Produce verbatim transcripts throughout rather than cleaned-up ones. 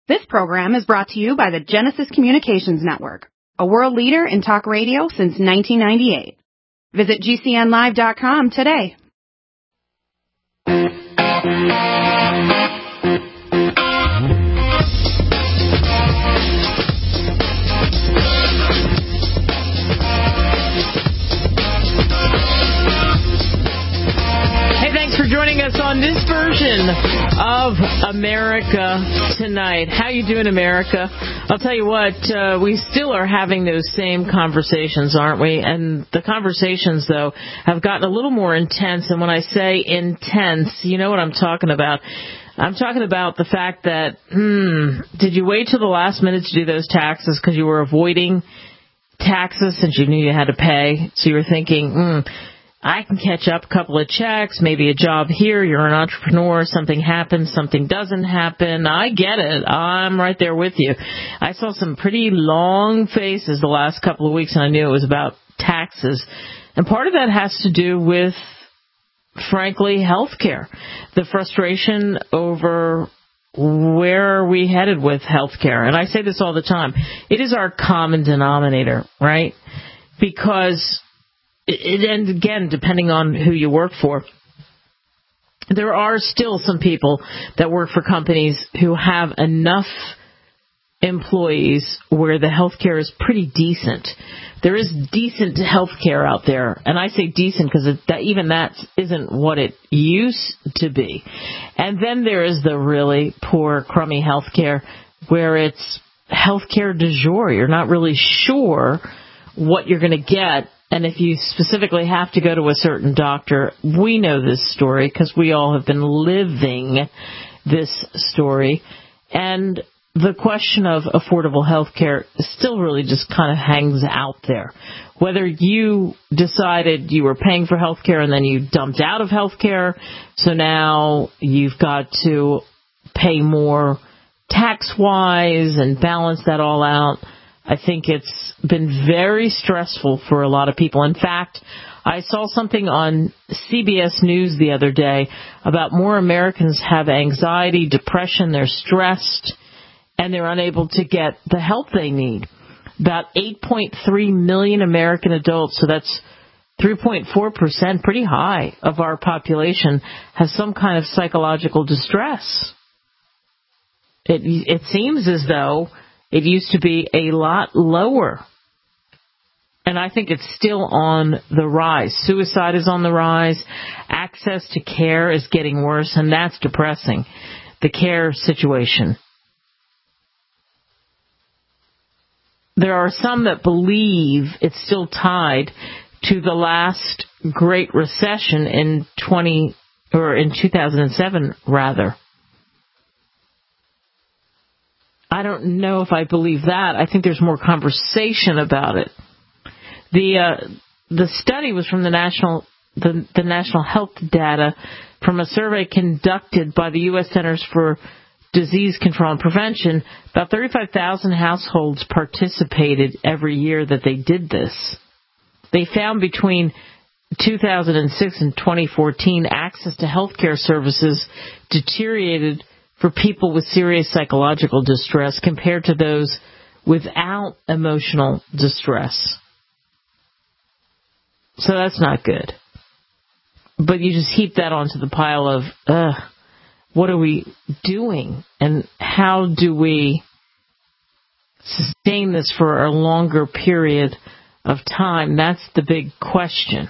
This program is brought to you by the Genesis Communications Network, a world leader in talk radio since nineteen ninety-eight. Visit G C N live dot com today. Thanks for joining us on this version of America Tonight. How you doing, America? I'll tell you what, uh, we still are having those same conversations, aren't we? And the conversations, though, have gotten a little more intense. And when I say intense, you know what I'm talking about. I'm talking about the fact that, hmm, did you wait till the last minute to do those taxes because you were avoiding taxes since you knew you had to pay? So you were thinking, hmm, I can catch up a couple of checks, maybe a job here, you're an entrepreneur, something happens, something doesn't happen. I get it. I'm right there with you. I saw some pretty long faces the last couple of weeks, and I knew it was about taxes. And part of that has to do with, frankly, health care. The frustration over where are we headed with health care. And I say this all the time. It is our common denominator, right? Because It, and again, depending on who you work for, there are still some people that work for companies who have enough employees where the health care is pretty decent. There is decent health care out there, and I say decent because that, even that isn't what it used to be. And then there is the really poor, crummy health care where it's health care du jour. You're not really sure what you're going to get. And if you specifically have to go to a certain doctor, we know this story because we all have been living this story. And the question of affordable health care still really just kind of hangs out there. Whether you decided you were paying for health care and then you dumped out of health care, so now you've got to pay more tax-wise and balance that all out. I think it's been very stressful for a lot of people. In fact, I saw something on C B S News the other day about more Americans have anxiety, depression, they're stressed, and they're unable to get the help they need. About eight point three million American adults, so that's three point four percent, pretty high, of our population, has some kind of psychological distress. It, it seems as though it used to be a lot lower, and I think it's still on the rise. Suicide is on the rise. Access to care is getting worse, and that's depressing, the care situation. There are some that believe it's still tied to the last Great Recession in twenty or in two thousand seven, rather. I don't know if I believe that. I think there's more conversation about it. The uh, the study was from the national the, the national health data from a survey conducted by the U S Centers for Disease Control and Prevention. About thirty-five thousand households participated every year that they did this. They found between two thousand six and twenty fourteen access to health care services deteriorated for people with serious psychological distress compared to those without emotional distress. So that's not good. But you just heap that onto the pile of, ugh, what are we doing? And how do we sustain this for a longer period of time? That's the big question.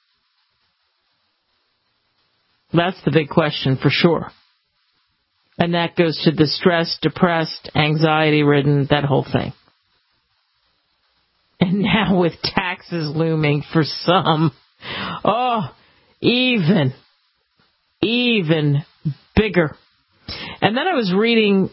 That's the big question for sure. And that goes to the stressed, depressed, anxiety-ridden, that whole thing. And now with taxes looming for some, oh, even, even bigger. And then I was reading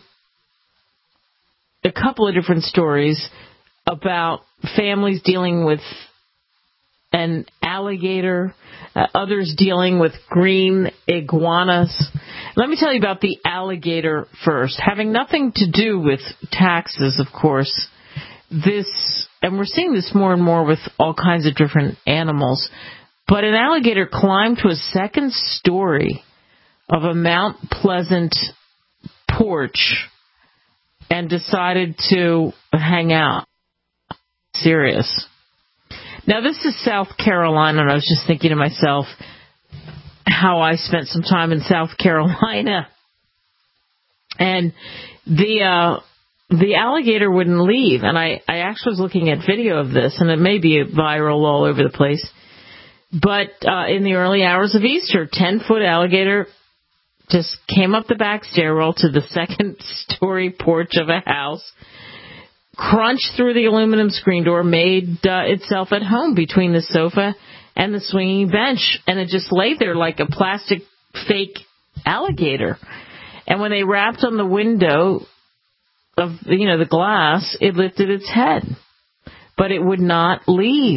a couple of different stories about families dealing with an alligator, uh, others dealing with green iguanas. Let me tell you about the alligator first. Having nothing to do with taxes, of course, this, and we're seeing this more and more with all kinds of different animals, but an alligator climbed to a second story of a Mount Pleasant porch and decided to hang out. Serious. Now, this is South Carolina, and I was just thinking to myself how I spent some time in South Carolina. And the uh, the alligator wouldn't leave. And I, I actually was looking at video of this, and it may be viral all over the place. But uh, in the early hours of Easter, ten-foot alligator just came up the back stairwell to the second-story porch of a house, crunched through the aluminum screen door, made uh, itself at home between the sofa and the swinging bench, and it just lay there like a plastic fake alligator. And when they rapped on the window of, you know, the glass, it lifted its head, but it would not leave.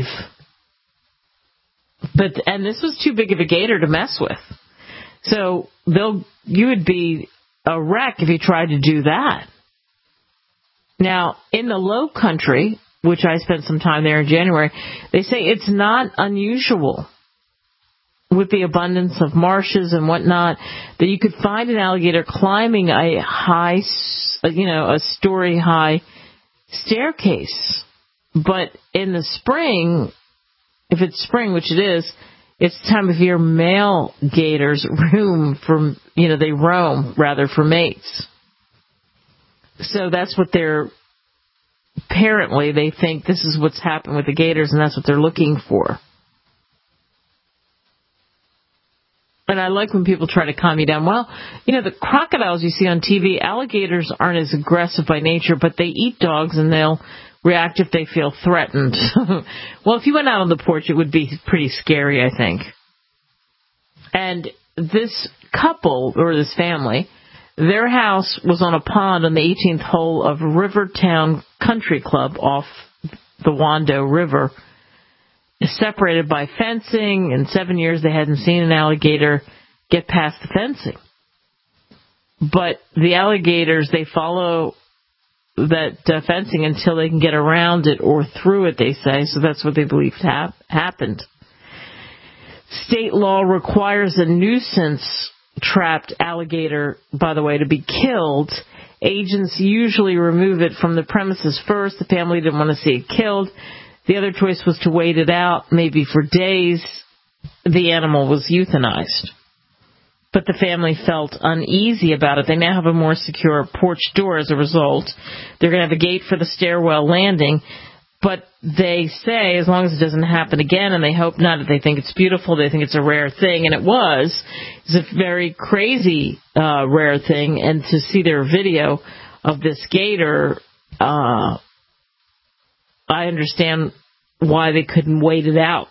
But and this was too big of a gator to mess with. So they'll you would be a wreck if you tried to do that. Now, in the Low Country, which I spent some time there in January, they say it's not unusual with the abundance of marshes and whatnot that you could find an alligator climbing a high, you know, a story high staircase. But in the spring, if it's spring, which it is, it's the time of year male gators roam for, you know, they roam rather for mates. So that's what they're, apparently they think this is what's happened with the gators, and that's what they're looking for. And I like when people try to calm you down. Well, you know, the crocodiles you see on T V, alligators aren't as aggressive by nature, but they eat dogs and they'll react if they feel threatened. Well, if you went out on the porch, it would be pretty scary, I think. And this couple, or this family, their house was on a pond on the eighteenth hole of Rivertown Country Club off the Wando River, separated by fencing. In seven years, they hadn't seen an alligator get past the fencing. But the alligators, they follow that uh, fencing until they can get around it or through it, they say. So that's what they believe hap- happened. State law requires a nuisance trapped alligator, by the way, to be killed. Agents usually remove it from the premises first. The family didn't want to see it killed. The other choice was to wait it out, maybe for days. The animal was euthanized. But the family felt uneasy about it. They now have a more secure porch door as a result. They're going to have a gate for the stairwell landing. But they say, as long as it doesn't happen again, and they hope not, that they think it's beautiful, they think it's a rare thing, and it was. It's a very crazy uh, rare thing, and to see their video of this gator, uh, I understand why they couldn't wait it out.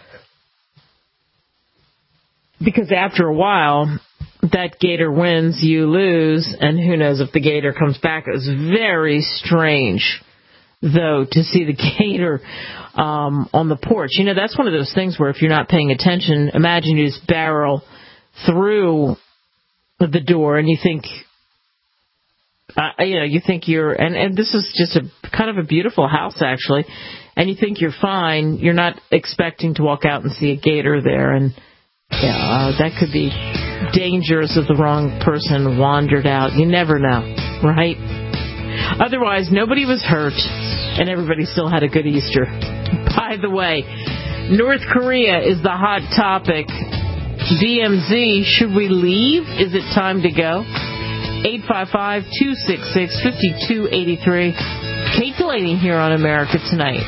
Because after a while, that gator wins, you lose, and who knows if the gator comes back. It was very strange, though, to see the gator um, on the porch. You know, that's one of those things where if you're not paying attention, imagine you just barrel through the door and you think, uh, you know, you think you're, and, and this is just a kind of a beautiful house, actually, and you think you're fine. You're not expecting to walk out and see a gator there, and yeah, uh, that could be dangerous if the wrong person wandered out. You never know, right? Otherwise, nobody was hurt, and everybody still had a good Easter. By the way, North Korea is the hot topic. D M Z, should we leave? Is it time to go? eight five five, two six six, five two eight three. Kate Delaney here on America Tonight.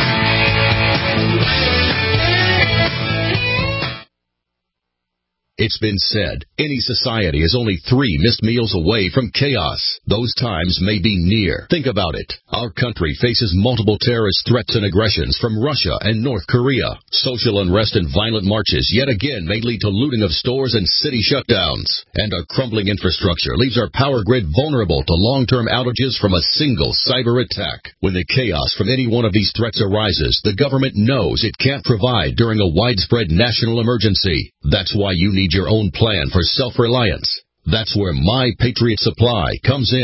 It's been said, any society is only three missed meals away from chaos. Those times may be near. Think about it. Our country faces multiple terrorist threats and aggressions from Russia and North Korea. Social unrest and violent marches yet again may lead to looting of stores and city shutdowns. And our crumbling infrastructure leaves our power grid vulnerable to long-term outages from a single cyber attack. When the chaos from any one of these threats arises, the government knows it can't provide during a widespread national emergency. That's why you need your own plan for self-reliance. That's where My Patriot Supply comes in.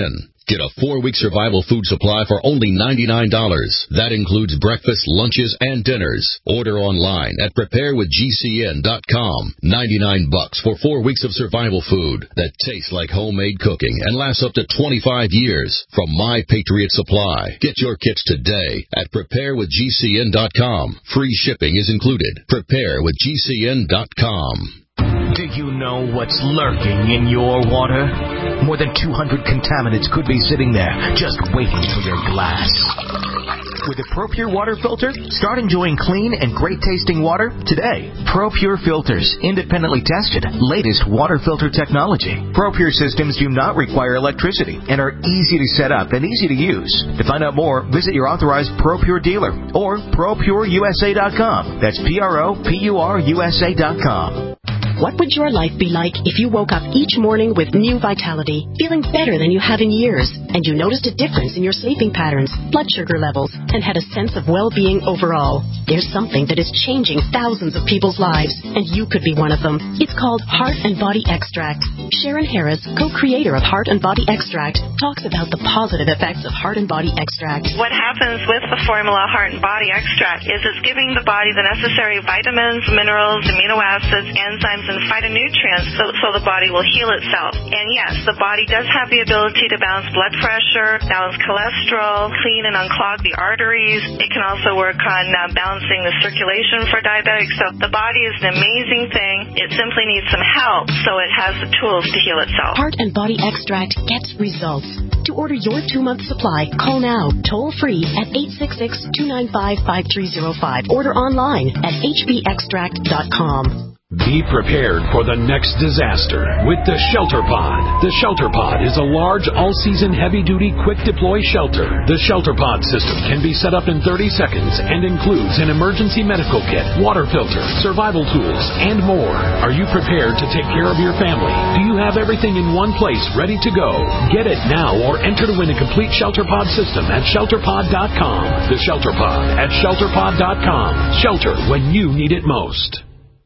Get a four-week survival food supply for only ninety-nine dollars. That includes breakfast, lunches, and dinners. Order online at prepare with G C N dot com. ninety-nine bucks for four weeks of survival food that tastes like homemade cooking and lasts up to twenty-five years from My Patriot Supply. Get your kits today at prepare with G C N dot com. Free shipping is included. prepare with G C N dot com. Do you know what's lurking in your water? More than two hundred contaminants could be sitting there, just waiting for your glass. With a ProPure water filter, start enjoying clean and great-tasting water today. ProPure filters, independently tested, latest water filter technology. ProPure systems do not require electricity and are easy to set up and easy to use. To find out more, visit your authorized ProPure dealer or Pro Pure U S A dot com. That's P R O P U R U S A dot com. What would your life be like if you woke up each morning with new vitality, feeling better than you have in years, and you noticed a difference in your sleeping patterns, blood sugar levels, and had a sense of well-being overall? There's something that is changing thousands of people's lives, and you could be one of them. It's called Heart and Body Extract. Sharon Harris, co-creator of Heart and Body Extract, talks about the positive effects of Heart and Body Extract. What happens with the formula Heart and Body Extract is it's giving the body the necessary vitamins, minerals, amino acids, enzymes, and phytonutrients so, so the body will heal itself. And yes, the body does have the ability to balance blood pressure, balance cholesterol, clean and unclog the arteries. It can also work on uh, balancing the circulation for diabetics. So the body is an amazing thing. It simply needs some help so it has the tools to heal itself. Heart and Body Extract gets results. To order your two-month supply, call now, toll-free at eight six six, two nine five, five three zero five. Order online at H B extract dot com. Be prepared for the next disaster with the Shelter Pod. The Shelter Pod is a large, all-season, heavy-duty, quick-deploy shelter. The Shelter Pod system can be set up in thirty seconds and includes an emergency medical kit, water filter, survival tools, and more. Are you prepared to take care of your family? Do you have everything in one place ready to go? Get it now or enter to win a complete Shelter Pod system at shelter pod dot com. The Shelter Pod at shelter pod dot com. Shelter when you need it most.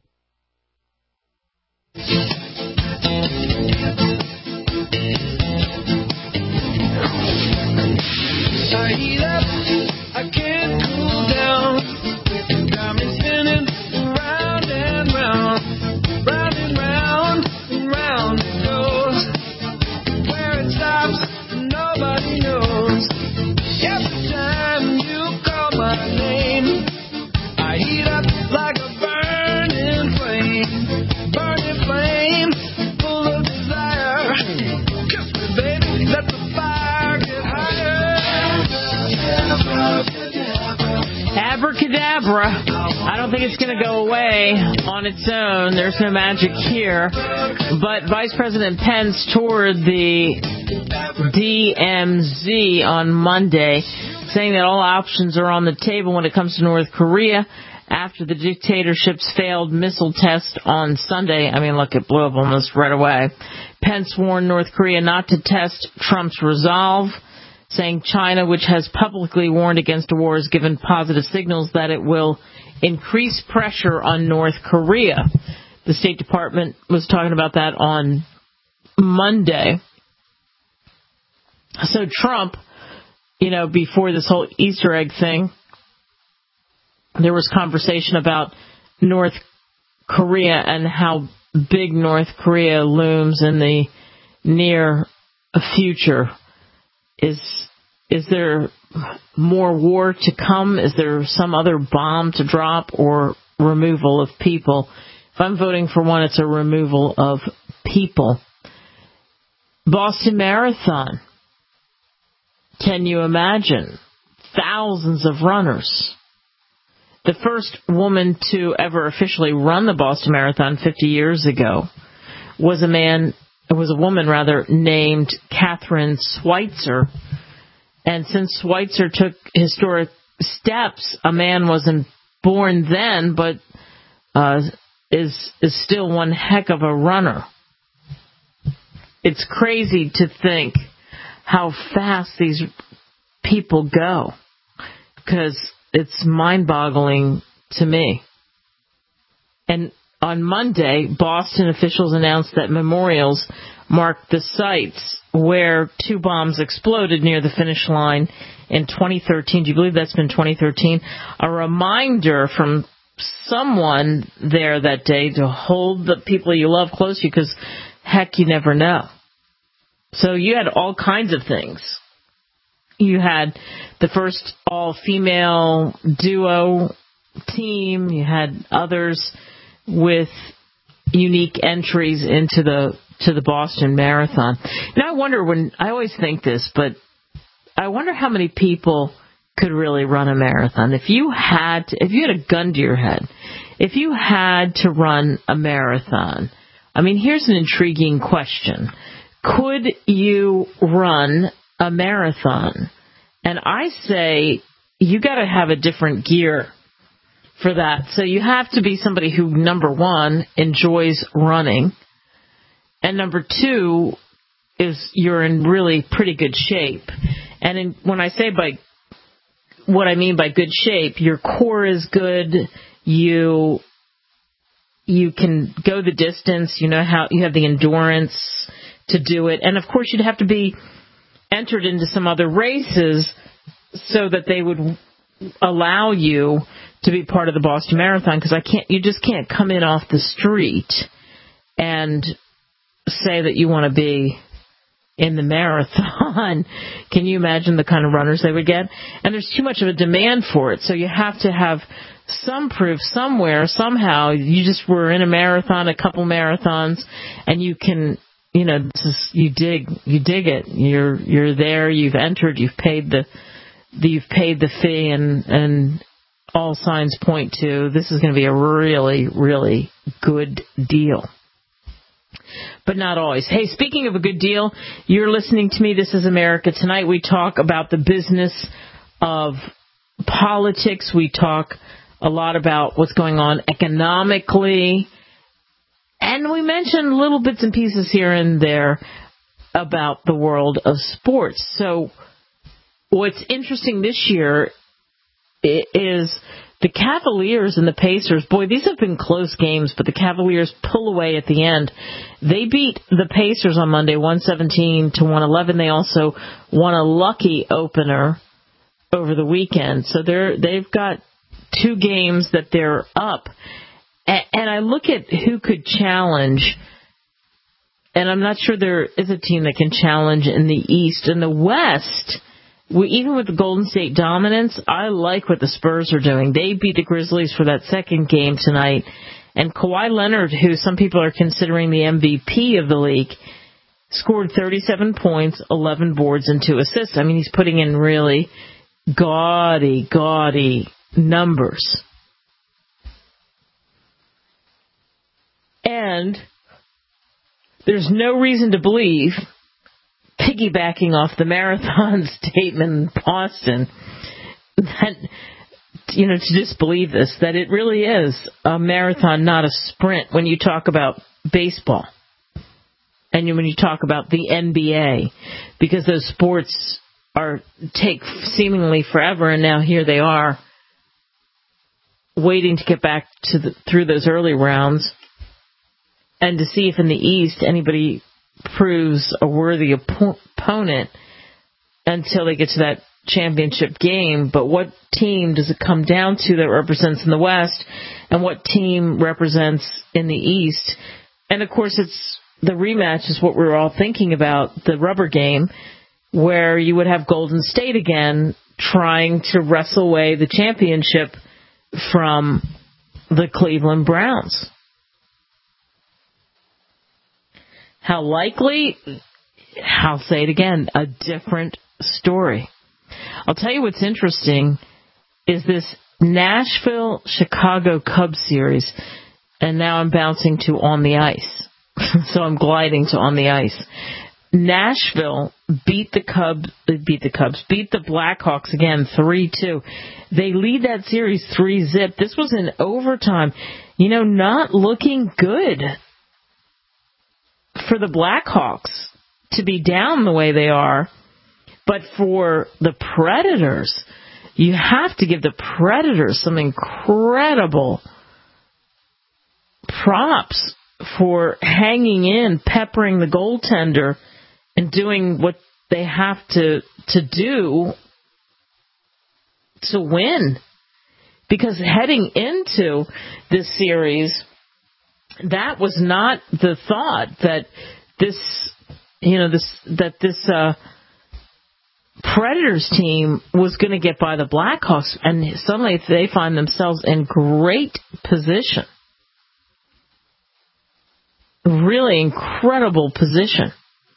I heat up, I can't cool down. Got me spinning round and round, round and round and round it goes. Where it stops, nobody knows. Every time you call my name, I heat up like a burning flame. Burning flame, full of desire. Kiss me, baby, let the fire get higher. Abracadabra. I don't think it's going to go away on its own. There's no magic here. But Vice President Pence toured the D M Z on Monday, saying that all options are on the table when it comes to North Korea. After the dictatorship's failed missile test on Sunday, I mean, look, it blew up almost right away. Pence warned North Korea not to test Trump's resolve, saying China, which has publicly warned against a war, has given positive signals that it will increase pressure on North Korea. The State Department was talking about that on Monday. So Trump, you know, before this whole Easter egg thing, there was conversation about North Korea and how big North Korea looms in the near future. Is is there more war to come? Is there some other bomb to drop or removal of people? If I'm voting for one, it's a removal of people. Boston Marathon. Can you imagine? Thousands of runners. The first woman to ever officially run the Boston Marathon fifty years ago was a man, it was a woman rather, named Catherine Schweitzer. And since Schweitzer took historic steps, a man wasn't born then, but uh, is is still one heck of a runner. It's crazy to think how fast these people go, because it's mind-boggling to me. And on Monday, Boston officials announced that memorials marked the sites where two bombs exploded near the finish line in twenty thirteen. Do you believe that's been twenty thirteen? A reminder from someone there that day to hold the people you love close to you, because, heck, you never know. So you had all kinds of things. You had the first all-female duo team. You had others with unique entries into the to the Boston Marathon. Now, I wonder when I always think this, but I wonder how many people could really run a marathon. If you had to, if you had a gun to your head, if you had to run a marathon, I mean, here's an intriguing question. Could you run a marathon? And I say you got to have a different gear for that. So you have to be somebody who, number one, enjoys running, and number two is you're in really pretty good shape. And in, when I say by what I mean by good shape, your core is good. You you can go the distance. You know how you have the endurance to do it, and of course you'd have to be entered into some other races so that they would allow you to be part of the Boston Marathon, because I can't. You just can't come in off the street and say that you want to be in the marathon. Can you imagine the kind of runners they would get? And there's too much of a demand for it, so you have to have some proof somewhere, somehow. You just were in a marathon, a couple marathons, and you can, you know, this is, you dig, you dig it. You're you're there. You've entered. You've paid the, the you've paid the fee, and and all signs point to this is going to be a really, really good deal. But not always. Hey, speaking of a good deal, you're listening to me. This is America Tonight. We talk about the business of politics. We talk a lot about what's going on economically. And we mention little bits and pieces here and there about the world of sports. So what's interesting this year is the Cavaliers and the Pacers. Boy, these have been close games, but the Cavaliers pull away at the end. They beat the Pacers on Monday, one seventeen to one eleven. They also won a lucky opener over the weekend. So they're, they've got two games that they're up. And I look at who could challenge, and I'm not sure there is a team that can challenge in the East. In the West, we, even with the Golden State dominance, I like what the Spurs are doing. They beat the Grizzlies for that second game tonight. And Kawhi Leonard, who some people are considering the M V P of the league, scored thirty-seven points, eleven boards, and two assists. I mean, he's putting in really gaudy, gaudy numbers. And there's no reason to believe, piggybacking off the marathon statement in Boston, that, you know, to disbelieve this, that it really is a marathon, not a sprint, when you talk about baseball and when you talk about the N B A, because those sports are take seemingly forever, and now here they are waiting to get back to the, through those early rounds, and to see if in the East anybody proves a worthy op- opponent until they get to that championship game. But what team does it come down to that represents in the West, and what team represents in the East? And of course, it's the rematch is what we're all thinking about, the rubber game, where you would have Golden State again trying to wrestle away the championship from the Cleveland Browns. How likely? I'll say it again, a different story. I'll tell you what's interesting is this Nashville-Chicago Cubs series, and now I'm bouncing to on the ice. So I'm gliding to on the ice. Nashville beat the Cubs, beat the Cubs, beat the Blackhawks again, three two. They lead that series three zip. This was in overtime. You know, not looking good for the Blackhawks to be down the way they are, but for the Predators, you have to give the Predators some incredible props for hanging in, peppering the goaltender, and doing what they have to to do to win. Because heading into this series, that was not the thought that this, you know, this that this uh, Predators team was going to get by the Blackhawks, and suddenly they find themselves in great position, really incredible position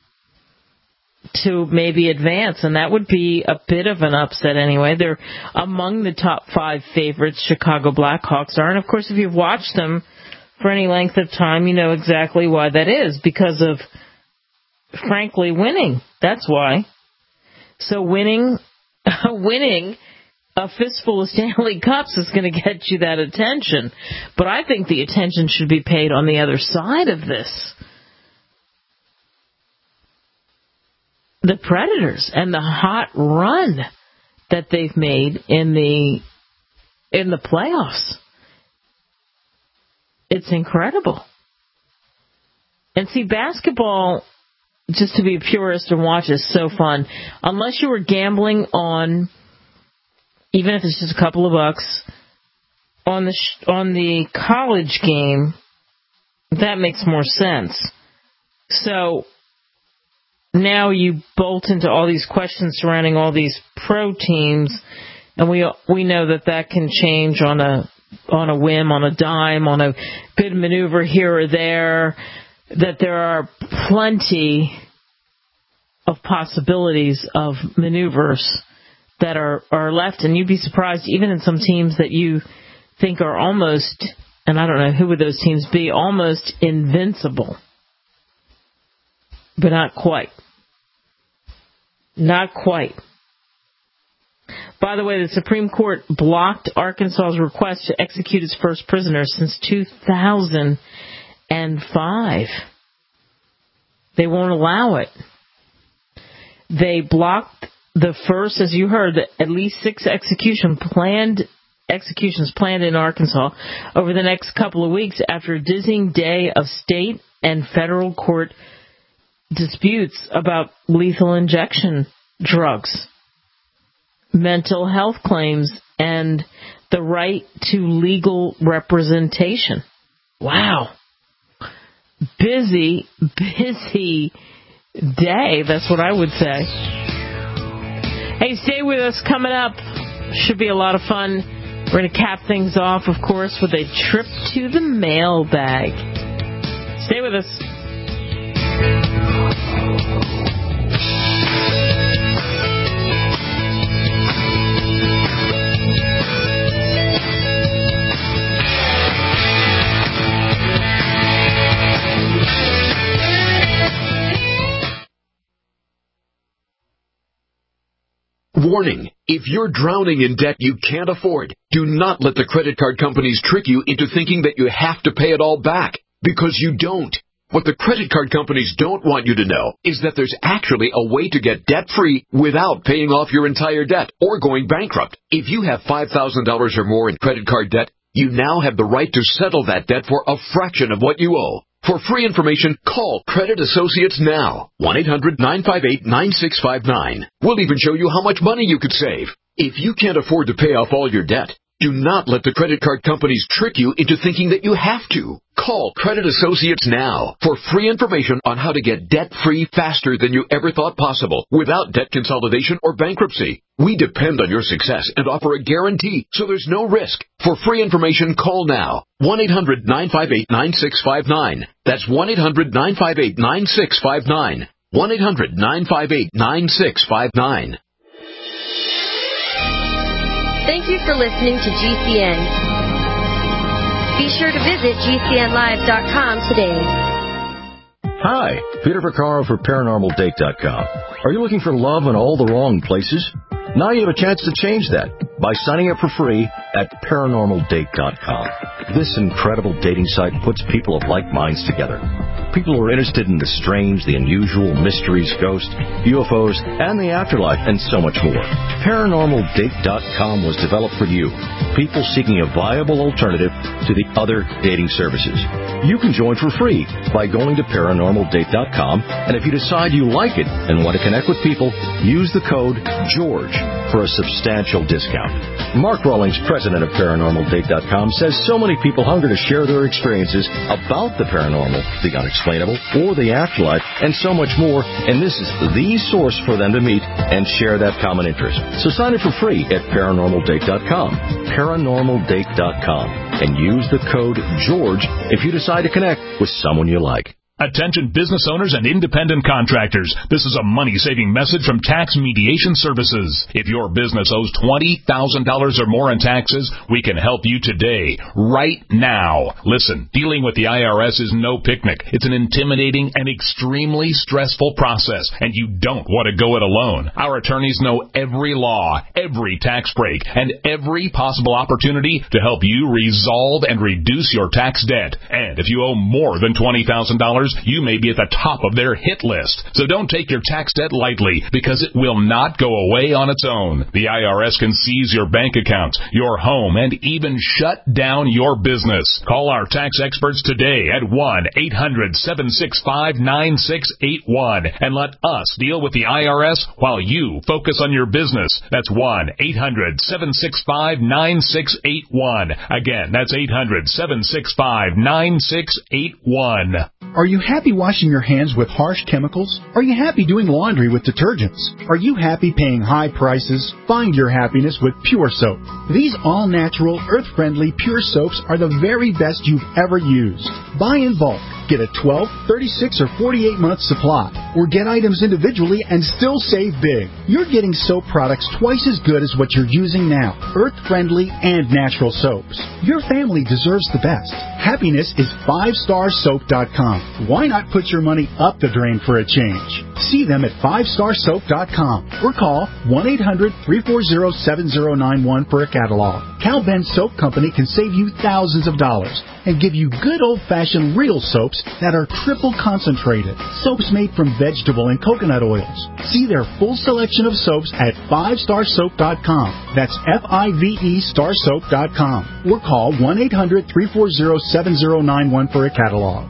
to maybe advance, and that would be a bit of an upset anyway. They're among the top five favorites, Chicago Blackhawks are, and of course if you've watched them for any length of time, you know exactly why that is, because of, frankly, winning. That's why. So winning, winning a fistful of Stanley Cups is going to get you that attention, but I think the attention should be paid on the other side of this. The Predators and the hot run that they've made in the in the playoffs. It's incredible. And see, basketball, just to be a purist and watch, is so fun. Unless you were gambling on, even if it's just a couple of bucks, on the sh- on the college game, that makes more sense. So now you bolt into all these questions surrounding all these pro teams, and we we know that that can change on a on a whim, on a dime, on a good maneuver here or there, that there are plenty of possibilities of maneuvers that are, are left, and you'd be surprised even in some teams that you think are almost, and I don't know who would those teams be, almost invincible. But not quite. Not quite. By the way, the Supreme Court blocked Arkansas's request to execute its first prisoner since two thousand five. They won't allow it. They blocked the first, as you heard, at least six execution planned executions planned in Arkansas over the next couple of weeks after a dizzying day of state and federal court disputes about lethal injection drugs, mental health claims, and the right to legal representation. Wow. Busy, busy day, that's what I would say. Hey, stay with us. Coming up, should be a lot of fun. We're going to cap things off, of course, with a trip to the mailbag. Stay with us. Warning, if you're drowning in debt you can't afford, do not let the credit card companies trick you into thinking that you have to pay it all back, because you don't. What the credit card companies don't want you to know is that there's actually a way to get debt-free without paying off your entire debt or going bankrupt. If you have five thousand dollars or more in credit card debt, you now have the right to settle that debt for a fraction of what you owe. For free information, call Credit Associates now. one eight hundred nine five eight nine six five nine. We'll even show you how much money you could save. If you can't afford to pay off all your debt, do not let the credit card companies trick you into thinking that you have to. Call Credit Associates now for free information on how to get debt-free faster than you ever thought possible without debt consolidation or bankruptcy. We depend on your success and offer a guarantee, so there's no risk. For free information, call now. one eight hundred nine five eight nine six five nine. That's one eight hundred nine five eight nine six five nine. one eight hundred nine five eight nine six five nine. Thank you for listening to G C N. Be sure to visit G C N live dot com today. Hi, Peter Vaccaro for paranormal date dot com. Are you looking for love in all the wrong places? Now you have a chance to change that by signing up for free at paranormal date dot com. This incredible dating site puts people of like minds together. people who are interested in the strange, the unusual, mysteries, ghosts, U F Os, and the afterlife, and so much more. Paranormal Date dot com was developed for you, people seeking a viable alternative to the other dating services. You can join for free by going to Paranormal Date dot com, and if you decide you like it and want to connect with people, use the code GEORGE for a substantial discount. Mark Rawlings, president of Paranormal Date dot com, says so many people hunger to share their experiences about the paranormal, the unexplainable, or the afterlife, and so much more, and this is the source for them to meet and share that common interest. So sign up for free at Paranormal Date dot com, Paranormal Date dot com, and use the code GEORGE if you decide to connect with someone you like. Attention business owners and independent contractors. This is a money-saving message from Tax Mediation Services. If your business owes twenty thousand dollars or more in taxes, we can help you today, right now. Listen, dealing with the I R S is no picnic. It's an intimidating and extremely stressful process, and you don't want to go it alone. Our attorneys know every law, every tax break, and every possible opportunity to help you resolve and reduce your tax debt. And if you owe more than twenty thousand dollars, you may be at the top of their hit list. So don't take your tax debt lightly, because it will not go away on its own. The I R S can seize your bank accounts, your home, and even shut down your business. Call our tax experts today at one eight hundred seven six five nine six eight one and let us deal with the I R S while you focus on your business. That's one eight hundred seven six five nine six eight one. Again, that's eight hundred seven six five nine six eight one. Are you happy washing your hands with harsh chemicals? Are you happy doing laundry with detergents? Are you happy paying high prices? Find your happiness with Pure Soap. These all-natural, earth-friendly Pure Soaps are the very best you've ever used. Buy in bulk. Get a twelve, thirty-six, or forty-eight month supply. Or get items individually and still save big. You're getting soap products twice as good as what you're using now. Earth-friendly and natural soaps. Your family deserves the best. Happiness is five star soap dot com. Why not put your money up the drain for a change? See them at five star soap dot com or call one eight hundred three four zero seven zero nine one for a catalog. Cal Ben Soap Company can save you thousands of dollars and give you good old-fashioned real soaps that are triple concentrated. Soaps made from vegetable and coconut oils. See their full selection of soaps at five star soap dot com. That's F I V E star soap dot com or call one eight hundred three four zero seven zero nine one for a catalog.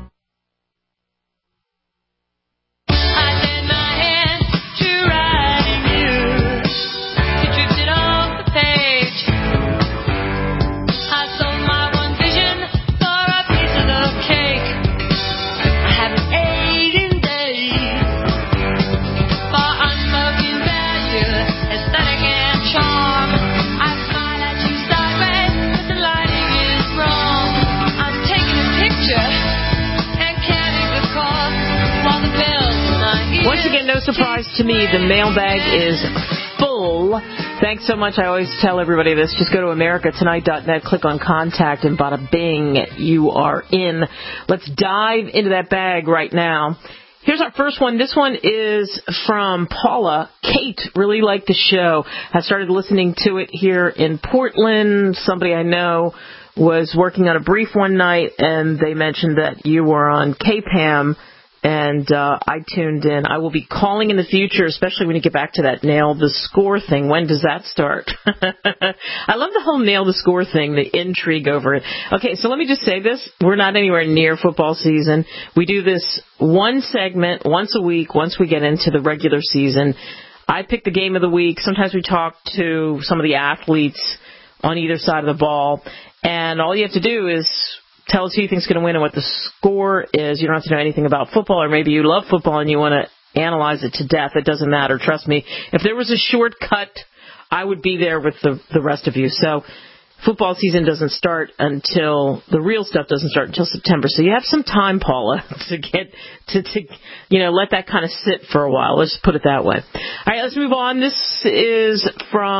No surprise to me, the mailbag is full. Thanks so much. I always tell everybody this. Just go to America Tonight dot net, click on Contact, and bada bing, you are in. Let's dive into that bag right now. Here's our first one. This one is from Paula. Kate really liked the show. I started listening to it here in Portland. Somebody I know was working on a brief one night, and they mentioned that you were on K P A M. And uh, I tuned in. I will be calling in the future, especially when you get back to that nail the score thing. When does that start? I love the whole nail the score thing, the intrigue over it. Okay, so let me just say this. We're not anywhere near football season. We do this one segment once a week once we get into the regular season. I pick the game of the week. Sometimes we talk to some of the athletes on either side of the ball. And all you have to do is tell us who you think is going to win and what the score is. You don't have to know anything about football, or maybe you love football and you want to analyze it to death. It doesn't matter. Trust me. If there was a shortcut, I would be there with the, the rest of you. So football season doesn't start until, the real stuff doesn't start until September. So you have some time, Paula, to get, to, to you know, let that kind of sit for a while. Let's put it that way. All right, let's move on. This is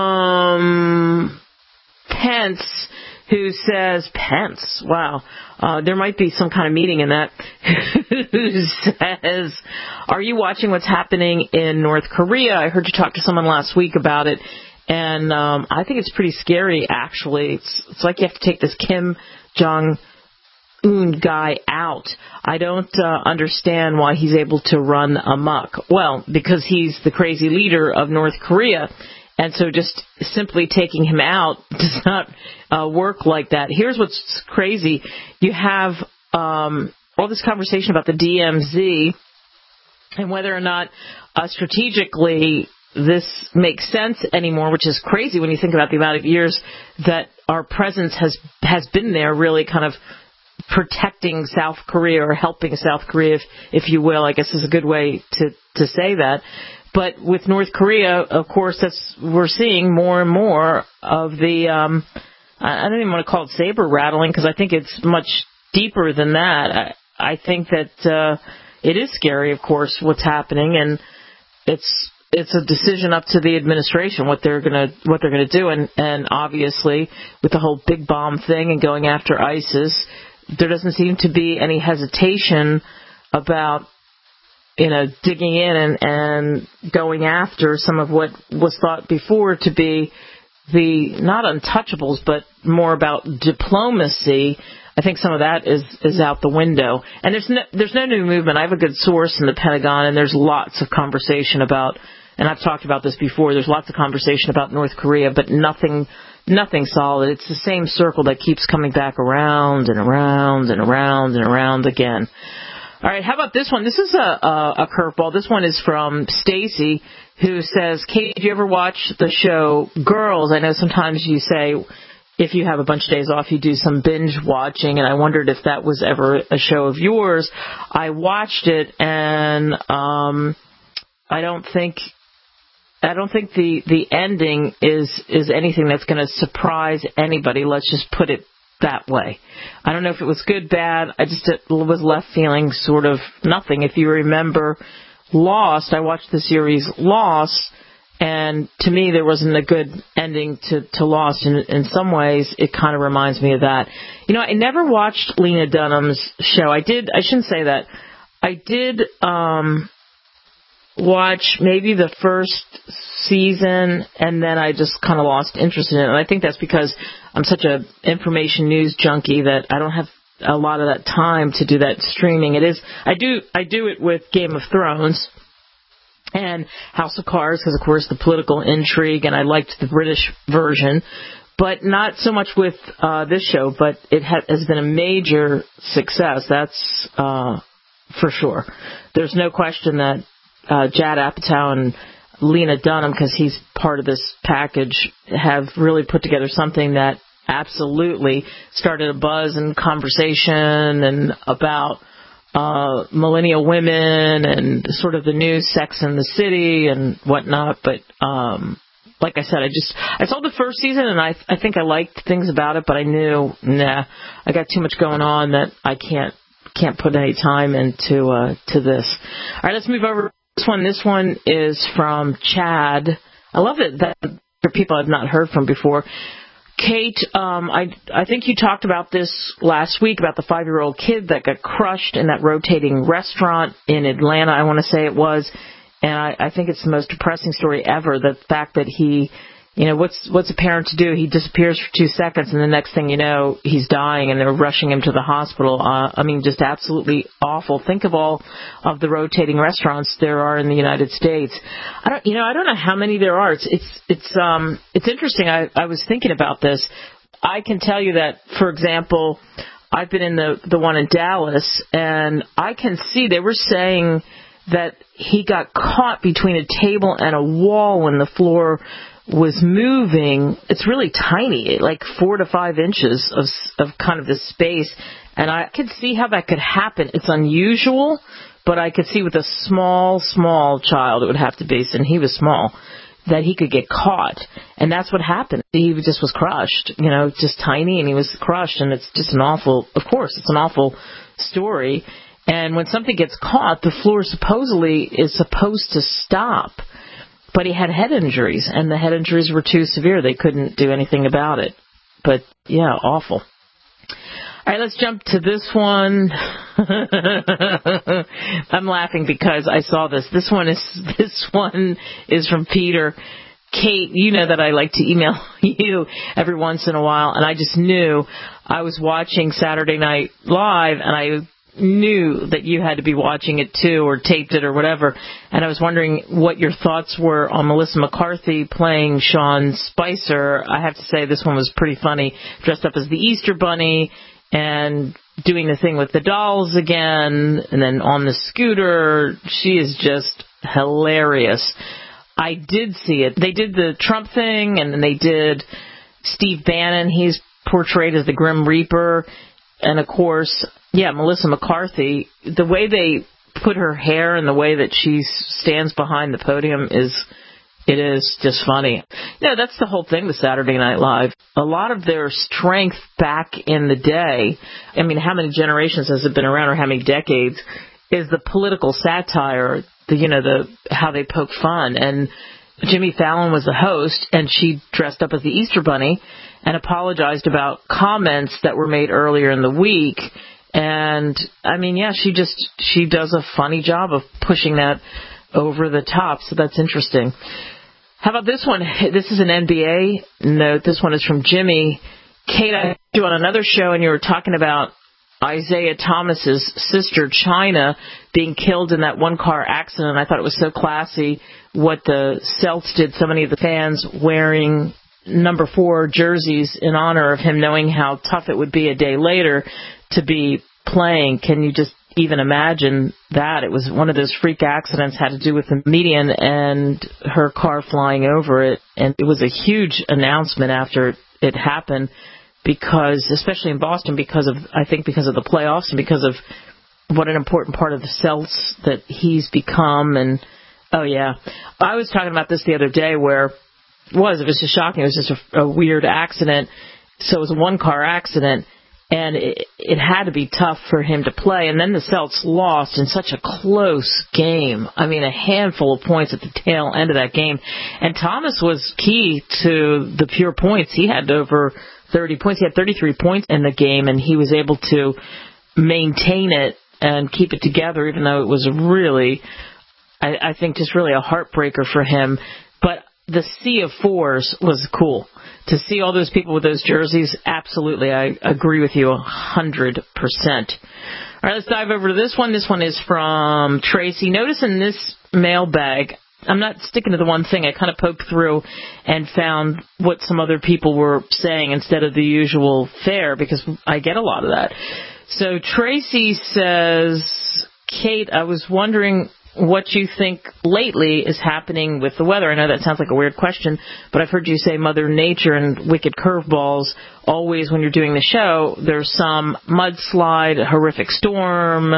from Pence, who says, Pence, wow, uh, there might be some kind of meeting in that, who says, are you watching what's happening in North Korea? I heard you talk to someone last week about it, and um, I think it's pretty scary, actually. It's, it's like you have to take this Kim Jong-un Un guy out. I don't uh, understand why he's able to run amok. Well, because he's the crazy leader of North Korea. And so just simply taking him out does not uh, work like that. Here's what's crazy. You have um, all this conversation about the D M Z and whether or not uh, strategically this makes sense anymore, which is crazy when you think about the amount of years that our presence has has been there, really kind of protecting South Korea or helping South Korea, if, if you will, I guess is a good way to, to say that. But with North Korea, of course, that's we're seeing more and more of the, um, I don't even want to call it saber rattling because I think it's much deeper than that. I, I think that uh, it is scary, of course, what's happening, and it's it's a decision up to the administration what they're gonna what they're gonna do, and and obviously with the whole big bomb thing and going after ISIS, there doesn't seem to be any hesitation about, you know, digging in and, and going after some of what was thought before to be the, not untouchables, but more about diplomacy. I think some of that is, is out the window. And there's no, there's no new movement. I have a good source in the Pentagon, and there's lots of conversation about, and I've talked about this before, there's lots of conversation about North Korea, but nothing nothing solid. It's the same circle that keeps coming back around and around and around and around again. All right, how about this one? This is a, a, a curveball. This one is from Stacy, who says, Kate, did you ever watch the show Girls? I know sometimes you say if you have a bunch of days off, you do some binge watching, and I wondered if that was ever a show of yours. I watched it, and um, I don't think... I don't think the, the ending is, is anything that's going to surprise anybody. Let's just put it that way. I don't know if it was good, bad. I just was left feeling sort of nothing. If you remember Lost, I watched the series Lost, and to me there wasn't a good ending to, to Lost. In, in some ways, it kind of reminds me of that. You know, I never watched Lena Dunham's show. I did, I shouldn't say that. I did, um... watch maybe the first season, and then I just kind of lost interest in it. And I think that's because I'm such a information news junkie that I don't have a lot of that time to do that streaming. It is I do I do it with Game of Thrones and House of Cards because, of course, the political intrigue, and I liked the British version, but not so much with uh, this show. But it ha- has been a major success. That's uh, for sure. There's no question that Uh, Judd Apatow and Lena Dunham, because he's part of this package, have really put together something that absolutely started a buzz and conversation and about uh, millennial women and sort of the new Sex in the City and whatnot. But um, like I said, I just I saw the first season, and I I think I liked things about it, but I knew, nah, I got too much going on that I can't can't put any time into uh, to this. All right, let's move over. This one, this one is from Chad. I love it that there are people I've not heard from before. Kate, um, I I think you talked about this last week about the five-year-old kid that got crushed in that rotating restaurant in Atlanta, I want to say it was. And I, I think it's the most depressing story ever, the fact that he, you know, what's what's a parent to do? He disappears for two seconds, and the next thing you know, he's dying, and they're rushing him to the hospital. Uh, I mean, just absolutely awful. Think of all of the rotating restaurants there are in the United States. I don't, you know, I don't know how many there are. It's it's it's um it's interesting. I I was thinking about this. I can tell you that, for example, I've been in the the one in Dallas, and I can see they were saying that he got caught between a table and a wall when the floor was moving. It's really tiny, like four to five inches of of kind of this space, and I could see how that could happen. It's unusual, but I could see with a small, small child, it would have to be, and he was small, that he could get caught, and that's what happened. He just was crushed, you know, just tiny, and he was crushed, and it's just an awful, of course, it's an awful story. And when something gets caught, the floor supposedly is supposed to stop. But he had head injuries, and the head injuries were too severe. They couldn't do anything about it. But, yeah, awful. All right, let's jump to this one. I'm laughing because I saw this. This one is this one is from Peter, Kate, you know that I like to email you every once in a while, and I just knew I was watching Saturday Night Live, and I knew that you had to be watching it too, or taped it or whatever, and I was wondering what your thoughts were on Melissa McCarthy playing Sean Spicer. I have to say this one was pretty funny, dressed up as the Easter Bunny and doing the thing with the dolls again, and then on the scooter. She is just hilarious. I did see it. They did the Trump thing, and then they did Steve Bannon. He's portrayed as the Grim Reaper. And, of course, yeah, Melissa McCarthy, the way they put her hair and the way that she stands behind the podium is, it is just funny. No, that's the whole thing with Saturday Night Live. A lot of their strength back in the day, I mean, how many generations has it been around, or how many decades, is the political satire, the, you know, the how they poke fun. And Jimmy Fallon was the host, and she dressed up as the Easter Bunny and apologized about comments that were made earlier in the week. And, I mean, yeah, she just, she does a funny job of pushing that over the top, so that's interesting. How about this one? This is an N B A note. This one is from Jimmy. Kate, I had you on another show, and you were talking about Isaiah Thomas's sister, China, being killed in that one-car accident. I thought it was so classy what the Celts did, so many of the fans wearing number four jerseys in honor of him, knowing how tough it would be a day later to be playing. Can you just even imagine that? It was one of those freak accidents, had to do with the median and her car flying over it. And it was a huge announcement after it happened, because, especially in Boston, because of, I think because of the playoffs and because of what an important part of the Celts that he's become. And, oh yeah, I was talking about this the other day where it was, it was just shocking. It was just a, a weird accident. So it was a one-car accident, and it, it had to be tough for him to play. And then the Celts lost in such a close game. I mean, a handful of points at the tail end of that game. And Thomas was key to the pure points. He had over thirty points. He had thirty-three points in the game, and he was able to maintain it and keep it together, even though it was really, I, I think, just really a heartbreaker for him. But the sea of fours was cool. To see all those people with those jerseys, absolutely, I agree with you one hundred percent. All right, let's dive over to this one. This one is from Tracy. Notice in this mailbag, I'm not sticking to the one thing. I kind of poked through and found what some other people were saying instead of the usual fare, because I get a lot of that. So Tracy says, Kate, I was wondering what you think lately is happening with the weather. I know that sounds like a weird question, but I've heard you say Mother Nature and wicked curveballs. Always when you're doing the show, there's some mudslide, a horrific storm,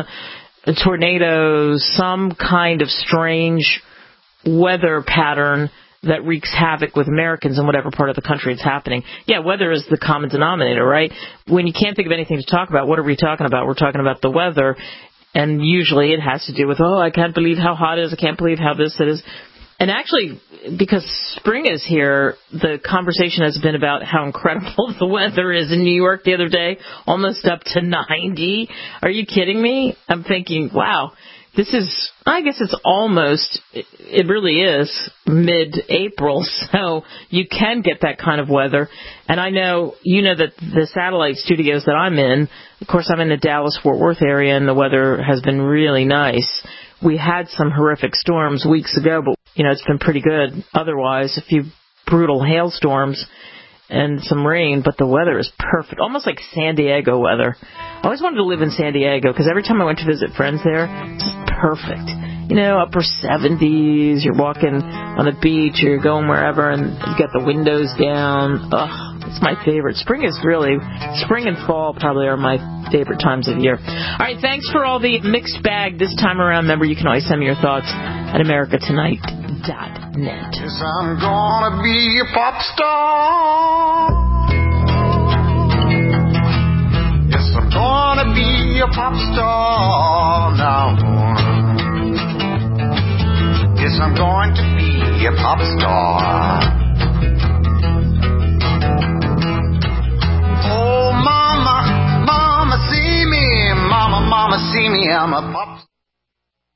tornadoes, some kind of strange weather pattern that wreaks havoc with Americans in whatever part of the country it's happening. Yeah, weather is the common denominator, right? When you can't think of anything to talk about, what are we talking about? We're talking about the weather. And usually it has to do with, oh, I can't believe how hot it is. I can't believe how this it is. And actually, because spring is here, the conversation has been about how incredible the weather is in New York the other day, almost up to ninety. Are you kidding me? I'm thinking, wow, this is, I guess it's almost, it really is mid-April, so you can get that kind of weather. And I know, you know that the satellite studios that I'm in, of course I'm in the Dallas-Fort Worth area, and the weather has been really nice. We had some horrific storms weeks ago, but, you know, it's been pretty good. Otherwise, a few brutal hailstorms and some rain, but the weather is perfect, almost like San Diego weather. I always wanted to live in San Diego, because every time I went to visit friends there, it's just perfect. You know, upper seventies, you're walking on the beach, or you're going wherever, and you got the windows down. Ugh, it's my favorite. Spring is really, spring and fall probably are my favorite times of year. All right, thanks for all the mixed bag this time around. Remember, you can always send me your thoughts at america tonight dot net. Yes, I'm gonna be a pop star. Yes, I'm gonna be a pop star now. Yes, I'm going to be a pop star. Oh, mama, mama, see me. Mama, mama, see me. I'm a pop star.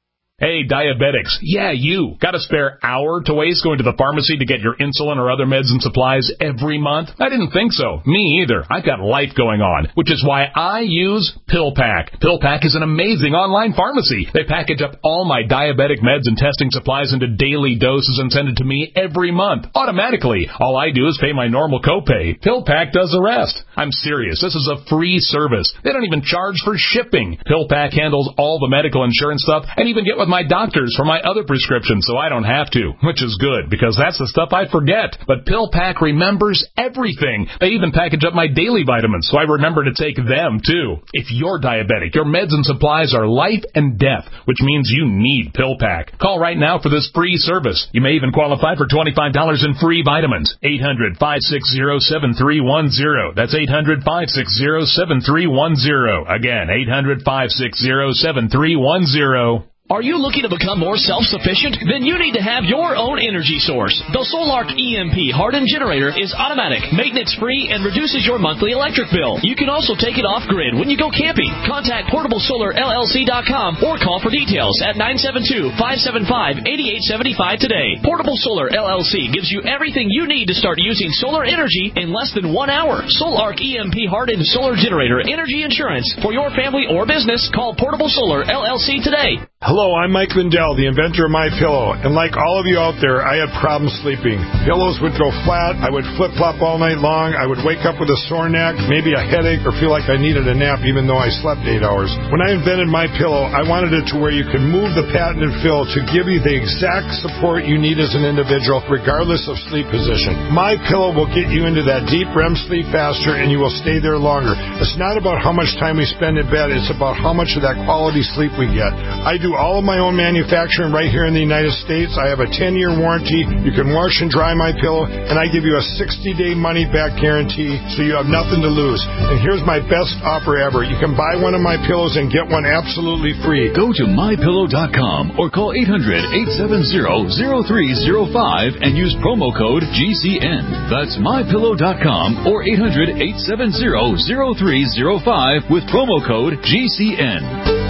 Hey, diabetics. Yeah, you. Got a spare hour to waste going to the pharmacy to get your insulin or other meds and supplies every month? I didn't think so. Me either. I've got life going on, which is why I use PillPack. PillPack is an amazing online pharmacy. They package up all my diabetic meds and testing supplies into daily doses and send it to me every month, automatically. All I do is pay my normal copay. PillPack does the rest. I'm serious. This is a free service. They don't even charge for shipping. PillPack handles all the medical insurance stuff and even get with my doctors for my other prescriptions so I don't have to, which is good because that's the stuff I forget. But PillPack remembers everything. They even package up my daily vitamins so I remember to take them too. If you're diabetic, your meds and supplies are life and death, which means you need PillPack. Call right now for this free service. You may even qualify for twenty-five dollars in free vitamins. eight hundred, five six zero, seven three one zero. That's eight hundred, five six zero, seven three one zero. Again, eight hundred, five six zero, seven three one zero. Are you looking to become more self-sufficient? Then you need to have your own energy source. The SolarK E M P hardened generator is automatic, maintenance-free, and reduces your monthly electric bill. You can also take it off-grid when you go camping. Contact portable solar L L C dot com or call for details at nine seven two, five seven five, eight eight seven five today. Portable Solar L L C gives you everything you need to start using solar energy in less than one hour. SolarK E M P hardened solar generator energy insurance for your family or business. Call Portable Solar L L C today. Hello, I'm Mike Lindell, the inventor of MyPillow, and like all of you out there, I had problems sleeping. Pillows would go flat, I would flip-flop all night long, I would wake up with a sore neck, maybe a headache, or feel like I needed a nap even though I slept eight hours. When I invented MyPillow, I wanted it to where you could move the patented fill to give you the exact support you need as an individual, regardless of sleep position. MyPillow will get you into that deep R E M sleep faster, and you will stay there longer. It's not about how much time we spend in bed, it's about how much of that quality sleep we get. I do all of my own manufacturing right here in the United States. I have a ten-year warranty. You can wash and dry my pillow, and I give you a sixty-day money-back guarantee, so you have nothing to lose. And here's my best offer ever. You can buy one of my pillows and get one absolutely free. Go to my pillow dot com or call eight hundred, eight seven zero, zero three zero five and use promo code G C N. That's my pillow dot com or eight hundred, eight seven zero, zero three zero five with promo code G C N.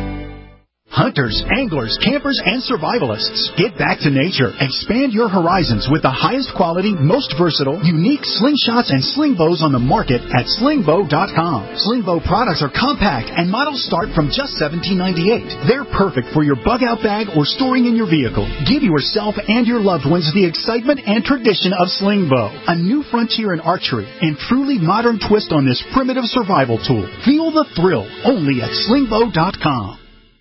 Hunters, anglers, campers, and survivalists, get back to nature. Expand your horizons with the highest quality, most versatile, unique slingshots and sling bows on the market at sling bow dot com. Sling bow products are compact and models start from just seventeen ninety-eight. They're perfect for your bug out bag or storing in your vehicle. Give yourself and your loved ones the excitement and tradition of sling bow, a new frontier in archery and truly modern twist on this primitive survival tool. Feel the thrill only at sling bow dot com.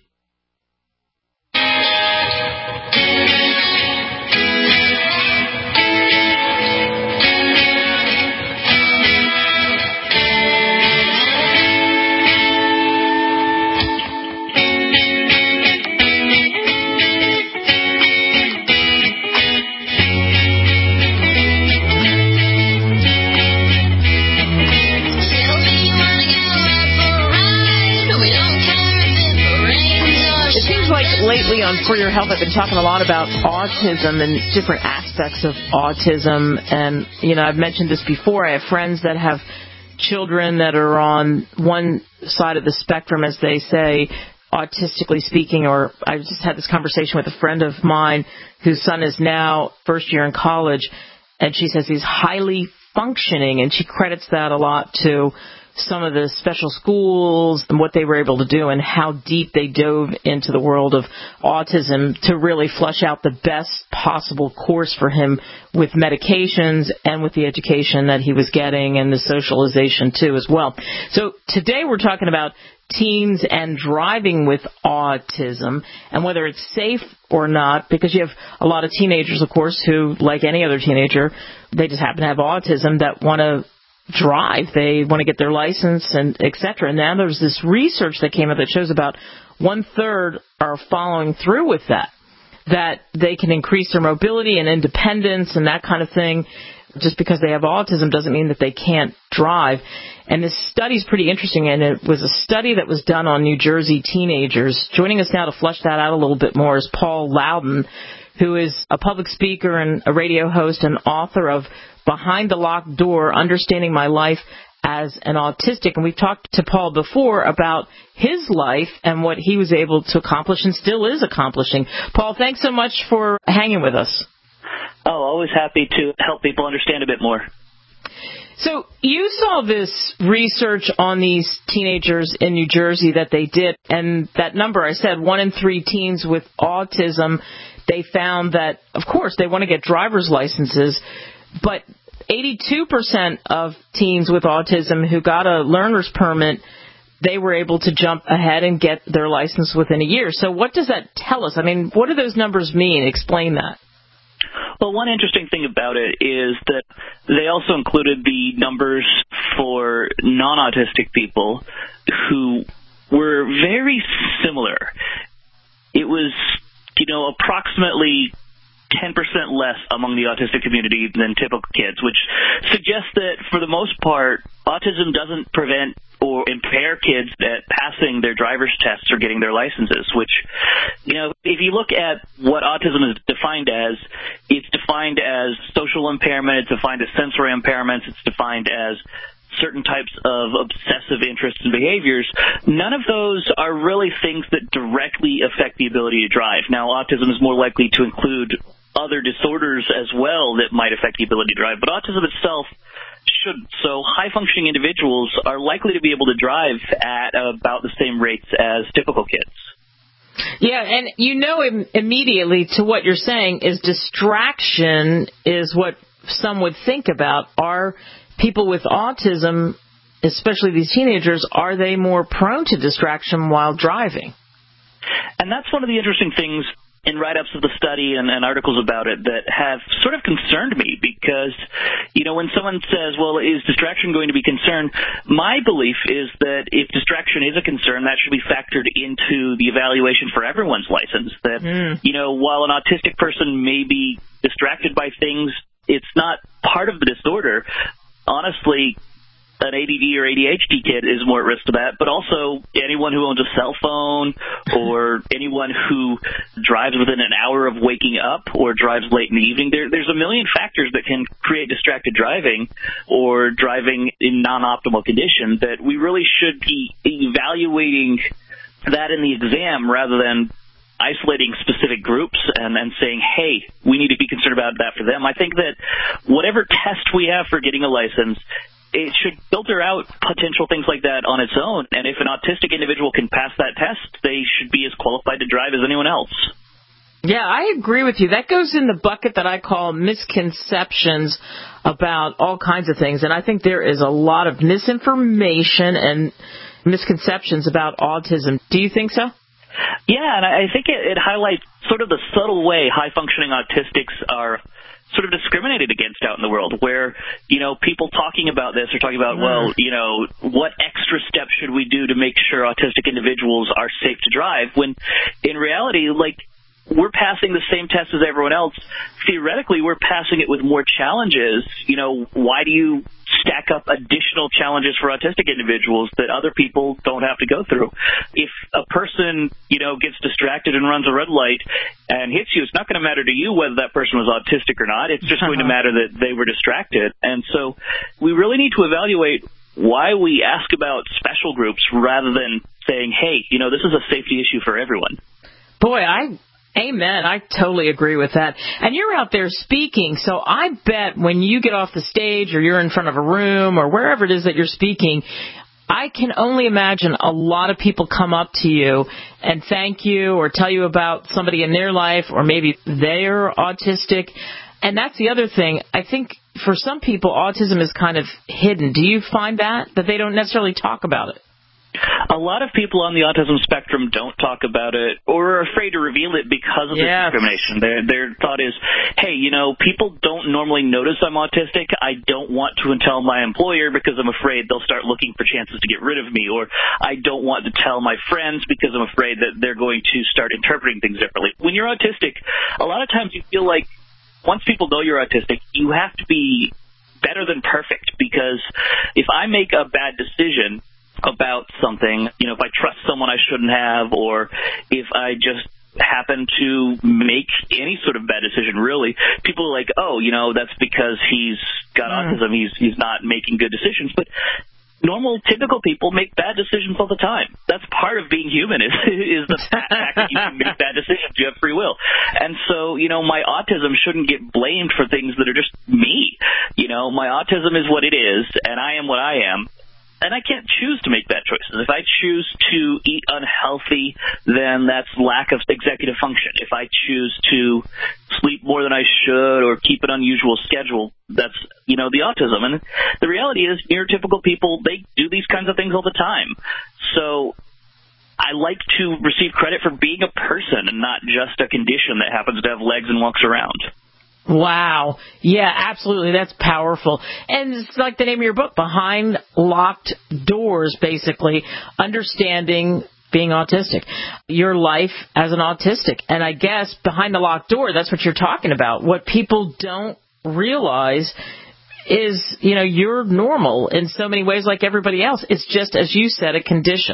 Lately on For Your Health, I've been talking a lot about autism and different aspects of autism. And, you know, I've mentioned this before. I have friends that have children that are on one side of the spectrum, as they say, autistically speaking. Or I just had this conversation with a friend of mine whose son is now first year in college, and she says he's highly functioning, and she credits that a lot to some of the special schools and what they were able to do and how deep they dove into the world of autism to really flesh out the best possible course for him with medications and with the education that he was getting and the socialization too as well. So today we're talking about teens and driving with autism and whether it's safe or not, because you have a lot of teenagers, of course, who, like any other teenager, they just happen to have autism that want to drive. They want to get their license and et cetera. And now there's this research that came up that shows about one-third are following through with that, that they can increase their mobility and independence and that kind of thing. Just because they have autism doesn't mean that they can't drive. And this study is pretty interesting, and it was a study that was done on New Jersey teenagers. Joining us now to flesh that out a little bit more is Paul Loudon, who is a public speaker and a radio host and author of Behind the Locked Door, Understanding My Life as an autistic. And we've talked to Paul before about his life and what he was able to accomplish and still is accomplishing. Paul, thanks so much for hanging with us. Oh, always happy to help people understand a bit more. So you saw this research on these teenagers in New Jersey that they did, and that number I said, one in three teens with autism, they found that, of course, they want to get driver's licenses, but eighty-two percent of teens with autism who got a learner's permit, they were able to jump ahead and get their license within a year. So what does that tell us? I mean, what do those numbers mean? Explain that. Well, one interesting thing about it is that they also included the numbers for non-autistic people who were very similar. It was, you know, approximately ten percent less among the autistic community than typical kids, which suggests that for the most part, autism doesn't prevent or impair kids at passing their driver's tests or getting their licenses, which, you know, if you look at what autism is defined as, it's defined as social impairment, it's defined as sensory impairments, it's defined as certain types of obsessive interests and behaviors. None of those are really things that directly affect the ability to drive. Now, autism is more likely to include other disorders as well that might affect the ability to drive, but autism itself shouldn't. So high-functioning individuals are likely to be able to drive at about the same rates as typical kids. Yeah, and you know im- immediately to what you're saying is distraction is what some would think about. Are people with autism, especially these teenagers, are they more prone to distraction while driving? And that's one of the interesting things in write-ups of the study and, and articles about it that have sort of concerned me because, you know, when someone says, well, is distraction going to be concerned, my belief is that if distraction is a concern, that should be factored into the evaluation for everyone's license. That, mm. you know, while an autistic person may be distracted by things, it's not part of the disorder. Honestly, an A D D or A D H D kid is more at risk to that, but also anyone who owns a cell phone or anyone who drives within an hour of waking up or drives late in the evening. There, there's a million factors that can create distracted driving or driving in non-optimal conditions that we really should be evaluating that in the exam rather than isolating specific groups and then saying, hey, we need to be concerned about that for them. I think that whatever test we have for getting a license, it should filter out potential things like that on its own. And if an autistic individual can pass that test, they should be as qualified to drive as anyone else. Yeah, I agree with you. That goes in the bucket that I call misconceptions about all kinds of things. And I think there is a lot of misinformation and misconceptions about autism. Do you think so? Yeah, and I think it, it highlights sort of the subtle way high-functioning autistics are sort of discriminated against out in the world, where, you know, people talking about this are talking about, mm. well, you know, what extra steps should we do to make sure autistic individuals are safe to drive, when in reality, like, we're passing the same test as everyone else. Theoretically, we're passing it with more challenges. You know, why do you stack up additional challenges for autistic individuals that other people don't have to go through? If a person, you know, gets distracted and runs a red light and hits you, it's not going to matter to you whether that person was autistic or not. It's just uh-huh. going to matter that they were distracted. And so we really need to evaluate why we ask about special groups rather than saying, hey, you know, this is a safety issue for everyone. Boy, I... Amen. I totally agree with that. And you're out there speaking, so I bet when you get off the stage or you're in front of a room or wherever it is that you're speaking, I can only imagine a lot of people come up to you and thank you or tell you about somebody in their life or maybe they're autistic. And that's the other thing. I think for some people, autism is kind of hidden. Do you find that, that they don't necessarily talk about it? A lot of people on the autism spectrum don't talk about it or are afraid to reveal it because of yes. the discrimination. Their, their thought is, hey, you know, people don't normally notice I'm autistic. I don't want to tell my employer because I'm afraid they'll start looking for chances to get rid of me. Or I don't want to tell my friends because I'm afraid that they're going to start interpreting things differently. When you're autistic, a lot of times you feel like once people know you're autistic, you have to be better than perfect, because if I make a bad decision about something, you know, if I trust someone I shouldn't have, or if I just happen to make any sort of bad decision, really, people are like, oh, you know, that's because he's got mm. autism, he's he's not making good decisions. But normal, typical people make bad decisions all the time. That's part of being human is, is the fact that you can make bad decisions. You have free will. And so, you know, my autism shouldn't get blamed for things that are just me. You know, my autism is what it is, and I am what I am. And I can't choose to make bad choices. If I choose to eat unhealthy, then that's lack of executive function. If I choose to sleep more than I should or keep an unusual schedule, that's, you know, the autism. And the reality is neurotypical people, they do these kinds of things all the time. So I like to receive credit for being a person and not just a condition that happens to have legs and walks around. Wow. Yeah, absolutely. That's powerful. And it's like the name of your book, Behind Locked Doors, basically, understanding being autistic, your life as an autistic. And I guess behind the locked door, that's what you're talking about. What people don't realize is, you know, you're normal in so many ways like everybody else. It's just, as you said, a condition.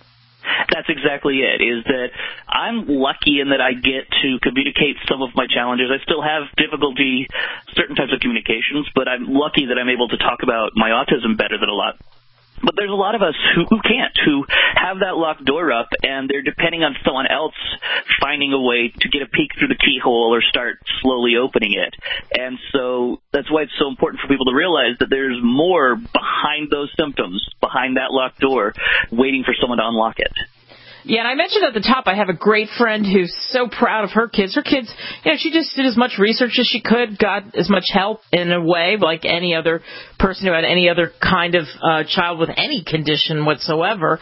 That's exactly it, is that I'm lucky in that I get to communicate some of my challenges. I still have difficulty, certain types of communications, but I'm lucky that I'm able to talk about my autism better than a lot. But there's a lot of us who, who can't, who have that locked door up, and they're depending on someone else finding a way to get a peek through the keyhole or start slowly opening it. And so that's why it's so important for people to realize that there's more behind those symptoms, behind that locked door, waiting for someone to unlock it. Yeah, and I mentioned at the top, I have a great friend who's so proud of her kids. Her kids, you know, she just did as much research as she could, got as much help in a way, like any other person who had any other kind of uh, child with any condition whatsoever.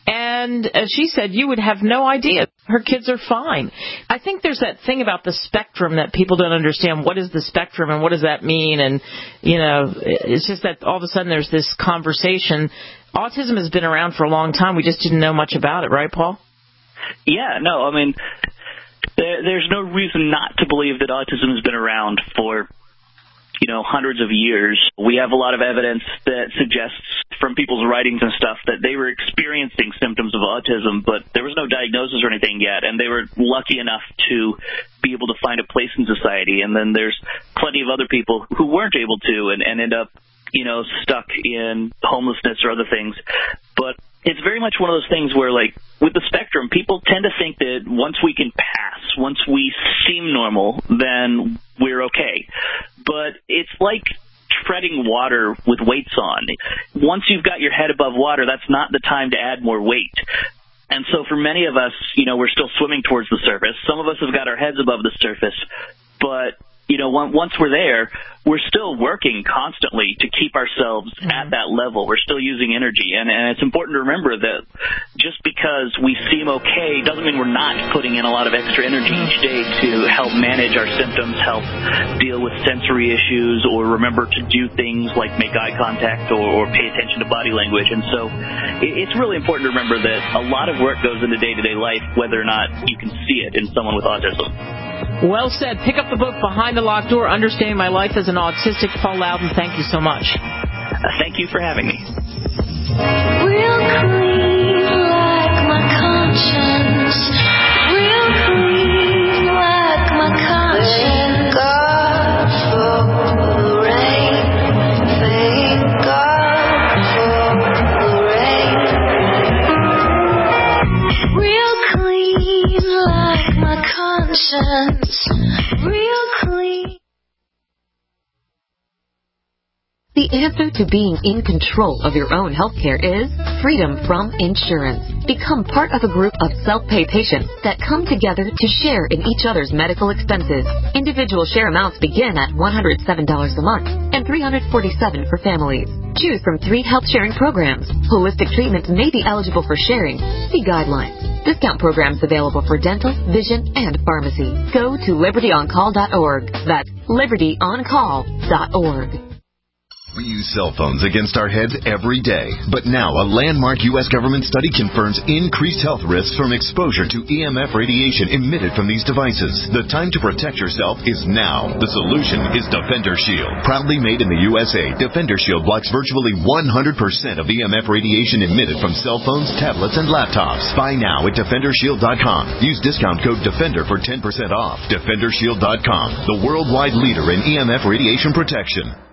And as she said, you would have no idea. Her kids are fine. I think there's that thing about the spectrum that people don't understand. What is the spectrum and what does that mean? And, you know, it's just that all of a sudden there's this conversation. Autism has been around for a long time. We just didn't know much about it, right, Paul? Yeah, no, I mean, there, there's no reason not to believe that autism has been around for, you know, hundreds of years. We have a lot of evidence that suggests from people's writings and stuff that they were experiencing symptoms of autism, but there was no diagnosis or anything yet, and they were lucky enough to be able to find a place in society. And then there's plenty of other people who weren't able to and, and end up, you know, stuck in homelessness or other things. But it's very much one of those things where, like, with the spectrum, people tend to think that once we can pass, once we seem normal, then we're okay. But it's like treading water with weights on. Once you've got your head above water, that's not the time to add more weight. And so for many of us, you know, we're still swimming towards the surface. Some of us have got our heads above the surface, but you know, once we're there, we're still working constantly to keep ourselves mm-hmm. at that level. We're still using energy. And, and it's important to remember that just because we seem okay doesn't mean we're not putting in a lot of extra energy each day to help manage our symptoms, help deal with sensory issues, or remember to do things like make eye contact or, or pay attention to body language. And so it, it's really important to remember that a lot of work goes into day-to-day life, whether or not you can see it in someone with autism. Well said. Pick up the book, Behind the Locked Door, Understanding My Life as an Autistic. Paul Loudon, thank you so much. Uh, thank you for having me. Real clean like my conscience. Real clean like my conscience. Thank God for the rain. Thank God for the rain. Real clean like my conscience. Real clean. The answer to being in control of your own healthcare is freedom from insurance. Become part of a group of self-pay patients that come together to share in each other's medical expenses. Individual share amounts begin at one hundred seven dollars a month and three hundred forty-seven dollars for families. Choose from three health sharing programs. Holistic treatments may be eligible for sharing. See guidelines. Discount programs available for dental, vision, and pharmacy. Go to liberty on call dot org. That's liberty on call dot org. We use cell phones against our heads every day, but now a landmark U S government study confirms increased health risks from exposure to E M F radiation emitted from these devices. The time to protect yourself is now. The solution is Defender Shield. Proudly made in the U S A, Defender Shield blocks virtually one hundred percent of E M F radiation emitted from cell phones, tablets, and laptops. Buy now at defender shield dot com. Use discount code DEFENDER for ten percent off. defender shield dot com, the worldwide leader in E M F radiation protection.